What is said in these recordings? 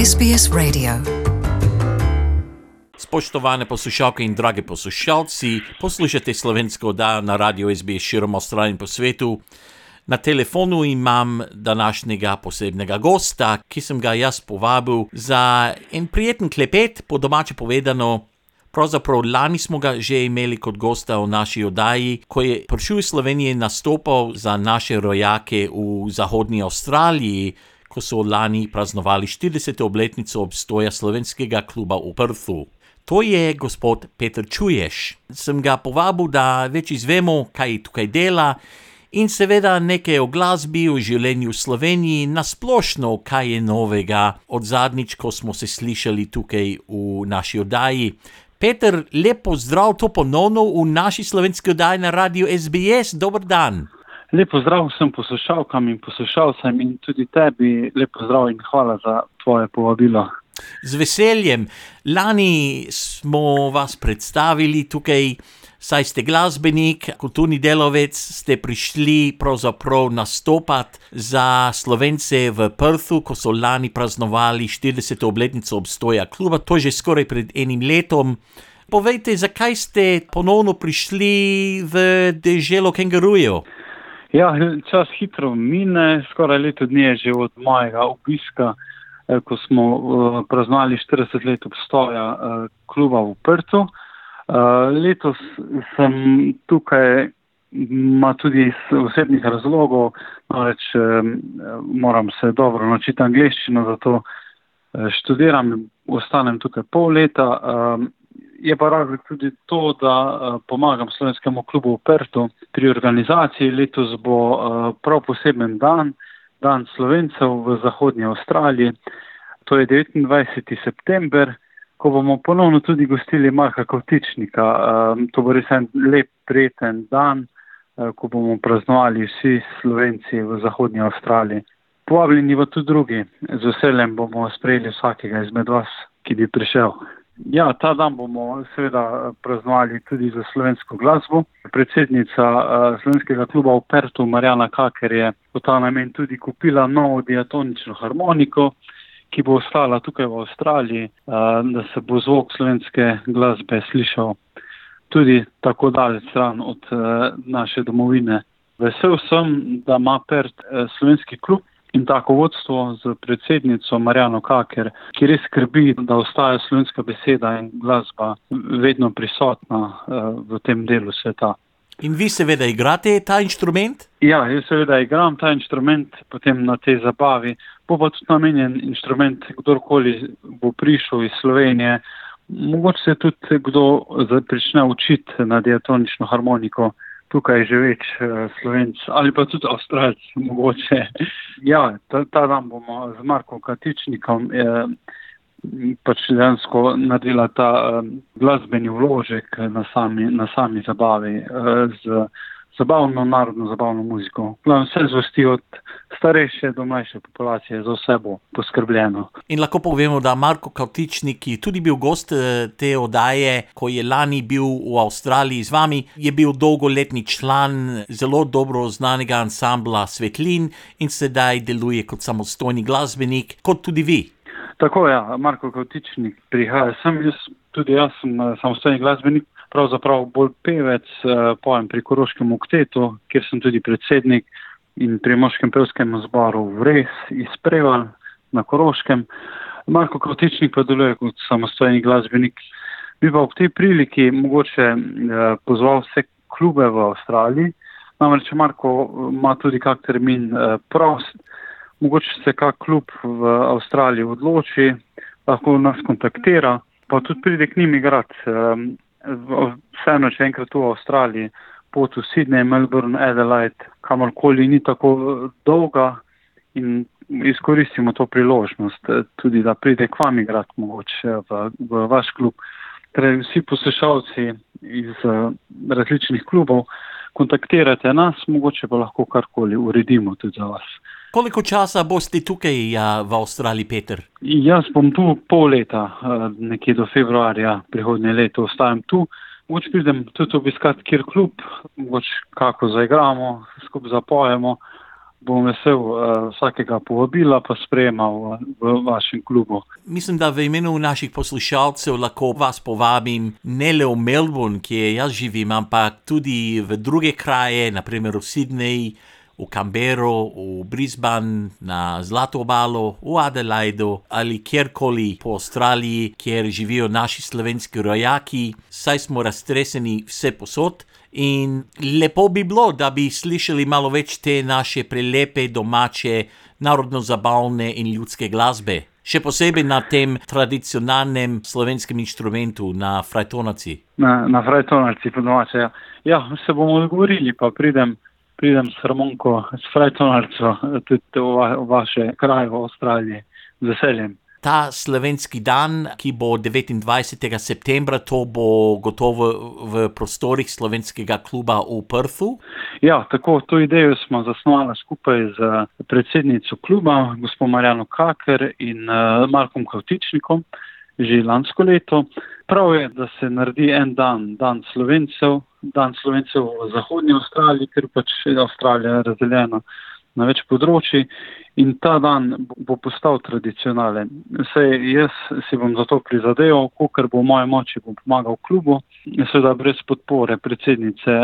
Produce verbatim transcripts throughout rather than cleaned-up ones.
S B S Radio. Spoštovane poslušalke in drage poslušalci, poslušate slovensko oddajo na Radio S B S širom Avstralije in po svetu. Na telefonu imam današnjega posebnega gosta, ki sem ga jaz povabil za en prijeten klepet, po domače povedano. Pravzaprav lani smo ga že imeli kot gosta v naši oddaji, ko je prišel iz Slovenije nastopal za naše rojake v zahodni Avstraliji, ko so lani praznovali štirideseto obletnico obstoja slovenskega kluba v Perthu. To je gospod Peter Čuješ. Sem ga povabil, da več izvemo, kaj tukaj dela in seveda nekaj o glasbi, o življenju v Sloveniji, nasplošno, kaj je novega od zadnjič, ko smo se slišali tukaj v naši oddaji. Peter, lep pozdrav to ponovno v naši slovenski oddaji na Radio S B S. Dober dan. Lep pozdrav vsem poslušalkam in poslušalcem in tudi tebi. Lep pozdrav in hvala za tvoje povabilo. Z veseljem. Lani smo vas predstavili tukaj, saj ste glasbenik, kulturni delavec, ste prišli pravzaprav nastopati za Slovence v Perthu, ko so lani praznovali štirideseto obletnico obstoja kluba, to že skoraj pred enim letom. Povejte, zakaj ste ponovno prišli v deželo kengurujev? Ja, čas hitro mine, skoraj leto dni je že od mojega obiska, ko smo uh, praznovali štirideset let obstoja uh, kluba v Perthu. Uh, letos sem tukaj, ima tudi iz osebnih razlogov, namreč um, moram se dobro naučiti angleščino, zato uh, študiram, ostanem tukaj pol leta. Um, je pa razlog tudi to, da uh, pomagam slovenskemu klubu v Perthu pri organizaciji. Letos bo uh, prav poseben dan, dan Slovencev v zahodnji Avstraliji. To je devetindvajseti september, ko bomo ponovno tudi gostili Marka Kavtičnika. Um, to bo res en lep, prijeten dan, uh, ko bomo praznovali vsi Slovenci v zahodnji Avstraliji. Povabljeni pa tudi drugi. Z veseljem bomo sprejeli vsakega izmed vas, ki bi prišel. Ja, ta dan bomo seveda praznovali tudi za slovensko glasbo. Predsednica uh, slovenskega kluba v Perthu, Marjana Kaker, je v ta namen tudi kupila novo diatonično harmoniko, ki bo ostala tukaj v Avstraliji, uh, da se bo zvok slovenske glasbe slišal tudi tako daleč stran od uh, naše domovine. Vesel sem, da ima Perth uh, slovenski klub in tako vodstvo z predsednico Marjano Kaker, ki res skrbi, da ostaja slovenska beseda in glasba vedno prisotna uh, v tem delu sveta. In vi seveda igrate ta inštrument? Ja, jaz seveda igram ta inštrument, potem na tej zabavi. Bo pa tudi namenjen inštrument, kdorkoli bo prišel iz Slovenije. Mogoče se tudi kdo prične učiti na diatonično harmoniko, tukaj živeč Slovenc ali pa tudi Avstralc mogoče. Ja, ta, ta dan bomo z Markom Kavtičnikom eh, pač dejansko naredila ta eh, glasbeni vložek na sami, na sami zabavi eh, z zabavno, narodno zabavno muziko. Vse zvrsti od starejše do mlajše populacije, za vse bo poskrbljeno. In lahko povemo, da Marko Kavtičnik, ki je tudi bil gost te oddaje, ko je lani bil v Avstraliji z vami, je bil dolgoletni član zelo dobro znanega ansambla Svetlin in sedaj deluje kot samostojni glasbenik, kot tudi vi. Tako ja, Marko Kavtičnik prihaja sem, jaz, tudi jaz sem samostojni glasbenik, pravzaprav bolj pevec, pojem pri Koroškem oktetu, kjer sem tudi predsednik, in pri moškem pevskem zboru Vres iz Prevalj na Koroškem. Marko Kavtičnik pa deluje kot samostojni glasbenik. Bi pa ob tej priliki mogoče eh, pozval vse klube v Avstraliji. Namreč Marko ima tudi kak termin eh, prost. Mogoče se kak klub v Avstraliji odloči, lahko nas kontaktira, pa tudi pride k njim igrati. Eh, vseeno, če enkrat v Avstraliji, pot v Sydney, Melbourne, Adelaide, kamorkoli ni tako dolga in izkoristimo to priložnost, tudi da pride k vam igrati mogoče v, v vaš klub. Torej, vsi poslušalci iz uh, različnih klubov, kontaktirate nas, mogoče pa lahko karkoli uredimo tudi za vas. Koliko časa boste tukaj ja, v Avstraliji, Peter? Jaz bom tu pol leta, nekje do februarja prihodnje leto ostajam tu. Mogoče pridem tudi obiskati kjer klub, mogoče kako zaigramo, skupaj zapojemo. bom vesel uh, vsakega povabila pa sprejemal v, v vašem klubu. Mislim, da v imenu naših poslušalcev lahko vas povabim ne le v Melbourne, kjer jaz živim, ampak tudi v druge kraje, naprimer v Sydney, v Canberru, v Brisbane, na Zlato obalo, v Adelaidu ali kjerkoli po Avstraliji, kjer živijo naši slovenski rojaki, saj smo raztreseni vse posod. In lepo bi bilo, da bi slišali malo več te naše prelepe, domače, narodno-zabavne in ljudske glasbe. Še posebej na tem tradicionalnem slovenskem inštrumentu, na frajtonaci. Na, na frajtonaci, po domače, ja. Ja, se bomo odgovorili, pa pridem, pridem s harmoniko, s frajtonarco, tudi v, va, v vaše kraje v Avstraliji, z veseljem. Ta slovenski dan, ki bo devetindvajsetega septembra, to bo gotovo v prostorih slovenskega kluba v Perthu? Ja, tako, to idejo smo zasnovali skupaj z predsednico kluba, gospod Marjano Kaker in uh, Markom Kavtičnikom, že lansko leto. Prav je, da se naredi en dan, dan Slovencev, dan Slovencev v zahodnji Avstraliji, ker pač Avstralija je razdeljena na več področji in ta dan bo postal tradicionalen. Sej jaz si bom za to prizadeval, kolikor bo v moje moči, bom pomagal klubu, seveda brez podpore predsednice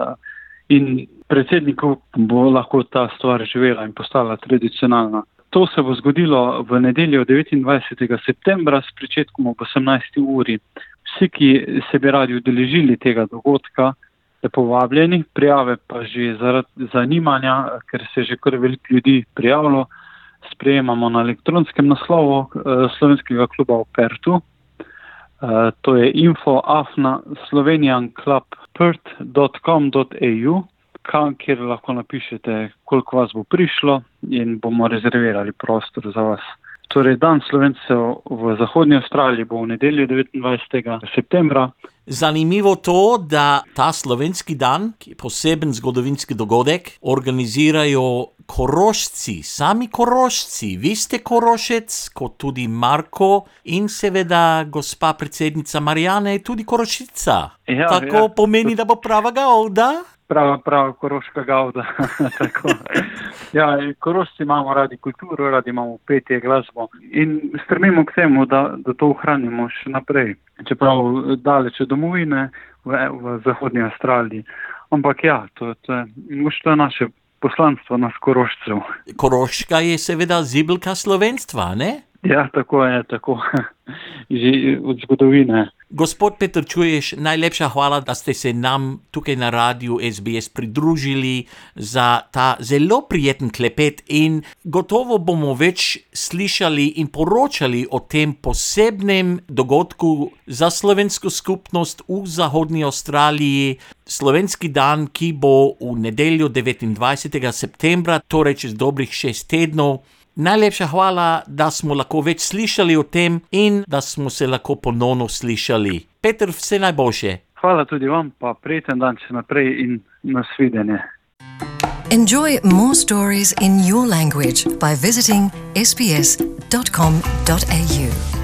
in predsednikov bo lahko ta stvar živela in postala tradicionalna. To se bo zgodilo v nedeljo devetindvajsetega septembra s pričetkom ob osemnajsti uri. Vsi, ki se bi radi udeležili tega dogodka, ste povabljeni, prijave pa že zaradi zanimanja, ker se je že kar veliko ljudi prijavilo, sprejemamo na elektronskem naslovu eh, slovenskega kluba v Perthu. Eh, to je info afna slovenian club pert dot com dot a u, kjer lahko napišete, koliko vas bo prišlo in bomo rezervirali prostor za vas. Torej, dan Slovencev v zahodnji Avstraliji bo v nedeljo devetindvajsetega septembra. Zanimivo to, da ta slovenski dan, ki je poseben zgodovinski dogodek, organizirajo Korošci, sami Korošci. Vi ste Korošec, kot tudi Marko in seveda gospa predsednica Marjana je tudi Korošica. Ja, Tako ja. pomeni, da bo prava gavda? Prava, prava koroška gavda. Tako. Ja, Korošci imamo radi kulturo, radi imamo petje, glasbo in stremimo k temu, da, da to ohranimo še naprej. Čeprav daleč od domovine v, v zahodnji Avstraliji. Ampak ja, to, to, je, to je naše poslanstvo nas Korošcev. Koroška je seveda zibelka slovenstva, ne? Ja, tako je, tako. Že od zgodovine. Gospod Peter Čuješ, najlepša hvala, da ste se nam tukaj na rádiu es bé es pridružili za ta zelo prijeten klepet in gotovo bomo več slišali in poročali o tem posebnem dogodku za slovensko skupnost v zahodni Avstraliji, slovenski dan, ki bo v nedeljo devetindvajsetega septembra, torej čez dobrih šest tednov. Najlepša hvala, da smo lahko več slišali o tem in da smo se lahko ponovno slišali. Peter, vse najboljše. Hvala tudi vam, pa prijeten dan še naprej in nasvidenje. Enjoy more stories in your language by visiting s b s dot com dot a u.